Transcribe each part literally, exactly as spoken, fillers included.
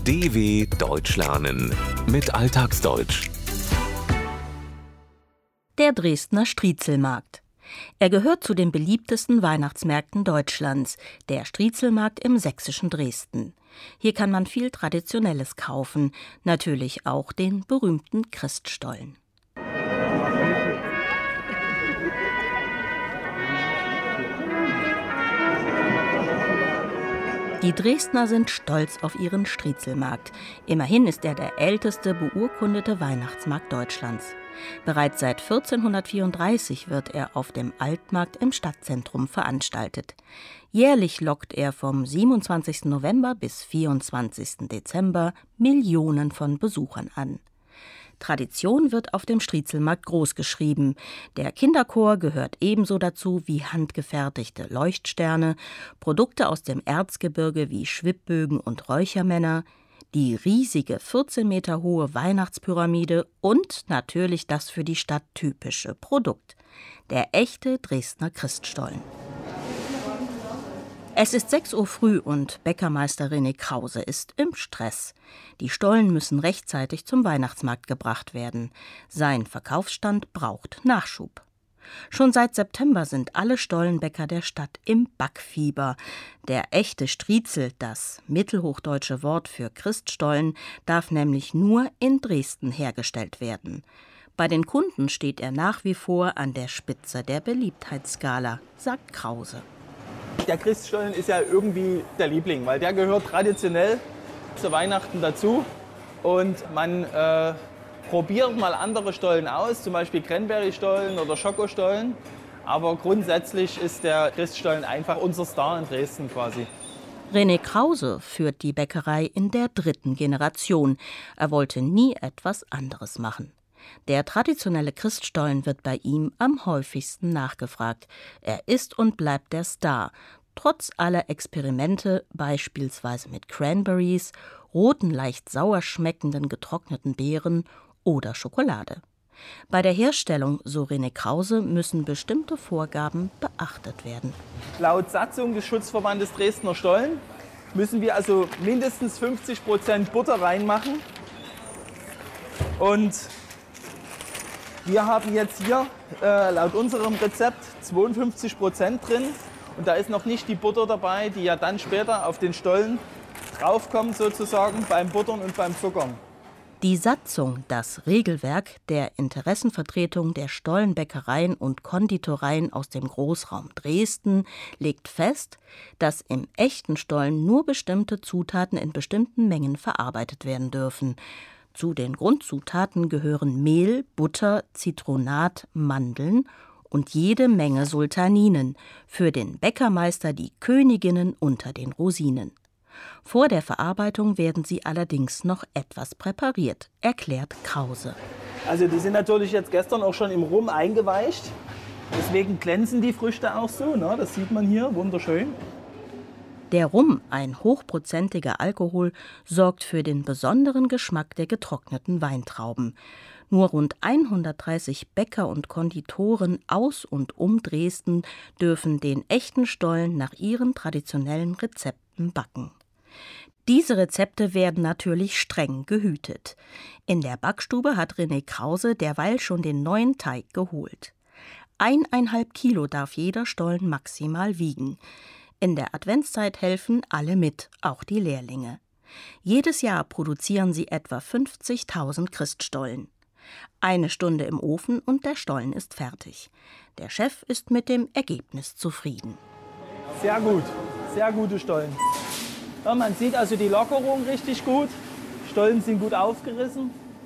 D W Deutsch lernen mit Alltagsdeutsch. Der Dresdner Striezelmarkt. Er gehört zu den beliebtesten Weihnachtsmärkten Deutschlands, der Striezelmarkt im sächsischen Dresden. Hier kann man viel Traditionelles kaufen, natürlich auch den berühmten Christstollen. Die Dresdner sind stolz auf ihren Striezelmarkt. Immerhin ist er der älteste beurkundete Weihnachtsmarkt Deutschlands. Bereits seit vierzehnhundertvierunddreißig wird er auf dem Altmarkt im Stadtzentrum veranstaltet. Jährlich lockt er vom siebenundzwanzigsten November bis vierundzwanzigsten Dezember Millionen von Besuchern an. Tradition wird auf dem Striezelmarkt großgeschrieben. Der Kinderchor gehört ebenso dazu wie handgefertigte Leuchtsterne, Produkte aus dem Erzgebirge wie Schwibbögen und Räuchermänner, die riesige vierzehn Meter hohe Weihnachtspyramide und natürlich das für die Stadt typische Produkt, der echte Dresdner Christstollen. Es ist sechs Uhr früh und Bäckermeister René Krause ist im Stress. Die Stollen müssen rechtzeitig zum Weihnachtsmarkt gebracht werden. Sein Verkaufsstand braucht Nachschub. Schon seit September sind alle Stollenbäcker der Stadt im Backfieber. Der echte Striezel, das mittelhochdeutsche Wort für Christstollen, darf nämlich nur in Dresden hergestellt werden. Bei den Kunden steht er nach wie vor an der Spitze der Beliebtheitsskala, sagt Krause. Der Christstollen ist ja irgendwie der Liebling, weil der gehört traditionell zu Weihnachten dazu. Und man äh, probiert mal andere Stollen aus, zum Beispiel Cranberry-Stollen oder Schokostollen. Aber grundsätzlich ist der Christstollen einfach unser Star in Dresden quasi. René Krause führt die Bäckerei in der dritten Generation. Er wollte nie etwas anderes machen. Der traditionelle Christstollen wird bei ihm am häufigsten nachgefragt. Er ist und bleibt der Star, trotz aller Experimente, beispielsweise mit Cranberries, roten, leicht sauer schmeckenden getrockneten Beeren oder Schokolade. Bei der Herstellung, so René Krause, müssen bestimmte Vorgaben beachtet werden. Laut Satzung des Schutzverbandes Dresdner Stollen müssen wir also mindestens fünfzig Prozent Butter reinmachen. Und wir haben jetzt hier äh, laut unserem Rezept zweiundfünfzig Prozent drin. Und da ist noch nicht die Butter dabei, die ja dann später auf den Stollen draufkommt, sozusagen beim Buttern und beim Zuckern. Die Satzung, das Regelwerk der Interessenvertretung der Stollenbäckereien und Konditoreien aus dem Großraum Dresden, legt fest, dass im echten Stollen nur bestimmte Zutaten in bestimmten Mengen verarbeitet werden dürfen. Zu den Grundzutaten gehören Mehl, Butter, Zitronat, Mandeln und jede Menge Sultaninen, für den Bäckermeister die Königinnen unter den Rosinen. Vor der Verarbeitung werden sie allerdings noch etwas präpariert, erklärt Krause. Also die sind natürlich jetzt gestern auch schon im Rum eingeweicht, deswegen glänzen die Früchte auch so, ne? Das sieht man hier, wunderschön. Der Rum, ein hochprozentiger Alkohol, sorgt für den besonderen Geschmack der getrockneten Weintrauben. Nur rund hundertdreißig Bäcker und Konditoren aus und um Dresden dürfen den echten Stollen nach ihren traditionellen Rezepten backen. Diese Rezepte werden natürlich streng gehütet. In der Backstube hat René Krause derweil schon den neuen Teig geholt. Eineinhalb Kilo darf jeder Stollen maximal wiegen. In der Adventszeit helfen alle mit, auch die Lehrlinge. Jedes Jahr produzieren sie etwa fünfzigtausend Christstollen. Eine Stunde im Ofen und der Stollen ist fertig. Der Chef ist mit dem Ergebnis zufrieden. Sehr gut, sehr gute Stollen. Ja, man sieht also die Lockerung richtig gut. Stollen sind gut aufgerissen.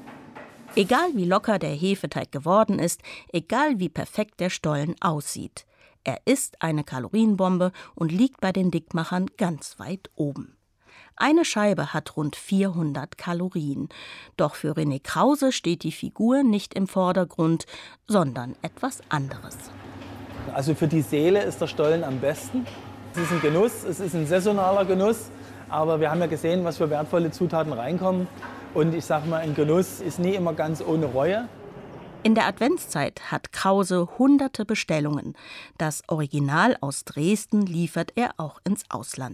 Egal wie locker der Hefeteig geworden ist, egal wie perfekt der Stollen aussieht. Er ist eine Kalorienbombe und liegt bei den Dickmachern ganz weit oben. Eine Scheibe hat rund vierhundert Kalorien. Doch für René Krause steht die Figur nicht im Vordergrund, sondern etwas anderes. Also für die Seele ist der Stollen am besten. Es ist ein Genuss, es ist ein saisonaler Genuss. Aber wir haben ja gesehen, was für wertvolle Zutaten reinkommen. Und ich sage mal, ein Genuss ist nie immer ganz ohne Reue. In der Adventszeit hat Krause hunderte Bestellungen. Das Original aus Dresden liefert er auch ins Ausland.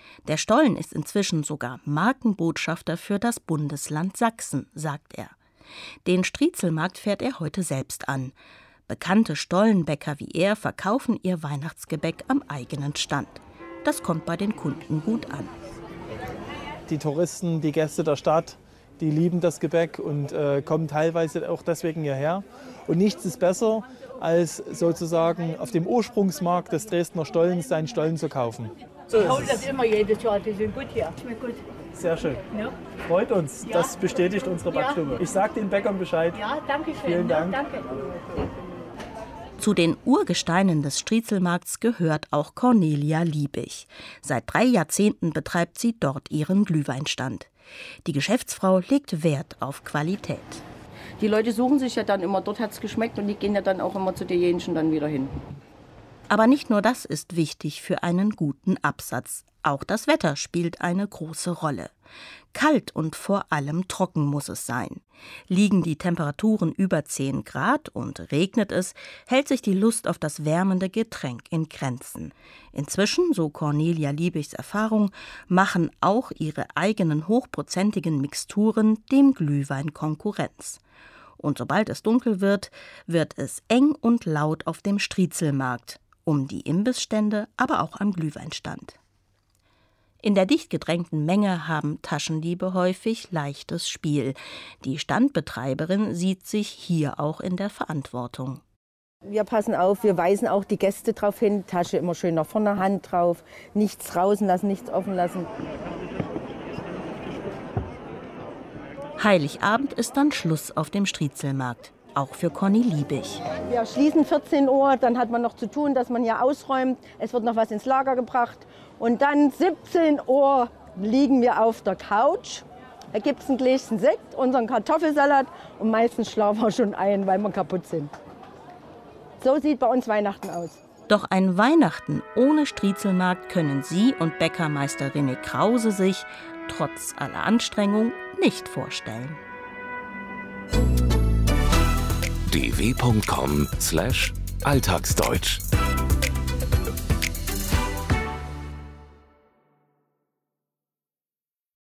Der Stollen ist inzwischen sogar Markenbotschafter für das Bundesland Sachsen, sagt er. Den Striezelmarkt fährt er heute selbst an. Bekannte Stollenbäcker wie er verkaufen ihr Weihnachtsgebäck am eigenen Stand. Das kommt bei den Kunden gut an. Die Touristen, die Gäste der Stadt, die lieben das Gebäck und äh, kommen teilweise auch deswegen hierher. Und nichts ist besser, als sozusagen auf dem Ursprungsmarkt des Dresdner Stollens seinen Stollen zu kaufen. So ich hole das immer jedes Jahr, die sind gut hier. Schmeckt gut. Sehr schön. Ja. Freut uns, Ja. das bestätigt unsere Backstube. Ja. Ich sage den Bäckern Bescheid. Ja, danke schön. Vielen Dank. Ja, danke. Zu den Urgesteinen des Striezelmarkts gehört auch Cornelia Liebig. Seit drei Jahrzehnten betreibt sie dort ihren Glühweinstand. Die Geschäftsfrau legt Wert auf Qualität. Die Leute suchen sich ja dann immer, dort hat es geschmeckt und die gehen ja dann auch immer zu denjenigen dann wieder hin. Aber nicht nur das ist wichtig für einen guten Absatz. Auch das Wetter spielt eine große Rolle. Kalt und vor allem trocken muss es sein. Liegen die Temperaturen über zehn Grad und regnet es, hält sich die Lust auf das wärmende Getränk in Grenzen. Inzwischen, so Cornelia Liebigs Erfahrung, machen auch ihre eigenen hochprozentigen Mixturen dem Glühwein Konkurrenz. Und sobald es dunkel wird, wird es eng und laut auf dem Striezelmarkt, um die Imbissstände, aber auch am Glühweinstand. In der dicht gedrängten Menge haben Taschendiebe häufig leichtes Spiel. Die Standbetreiberin sieht sich hier auch in der Verantwortung. Wir passen auf, wir weisen auch die Gäste darauf hin, Tasche immer schön nach vorne, Hand drauf, nichts draußen lassen, nichts offen lassen. Heiligabend ist dann Schluss auf dem Striezelmarkt, auch für Conny Liebig. Wir schließen vierzehn Uhr, dann hat man noch zu tun, dass man hier ausräumt. Es wird noch was ins Lager gebracht. Und dann siebzehn Uhr liegen wir auf der Couch. Da gibt es ein Gläschen Sekt, unseren Kartoffelsalat und meistens schlafen wir schon ein, weil wir kaputt sind. So sieht bei uns Weihnachten aus. Doch ein Weihnachten ohne Striezelmarkt können Sie und Bäckermeister René Krause sich, trotz aller Anstrengung, nicht vorstellen. d w punkt com slash alltagsdeutsch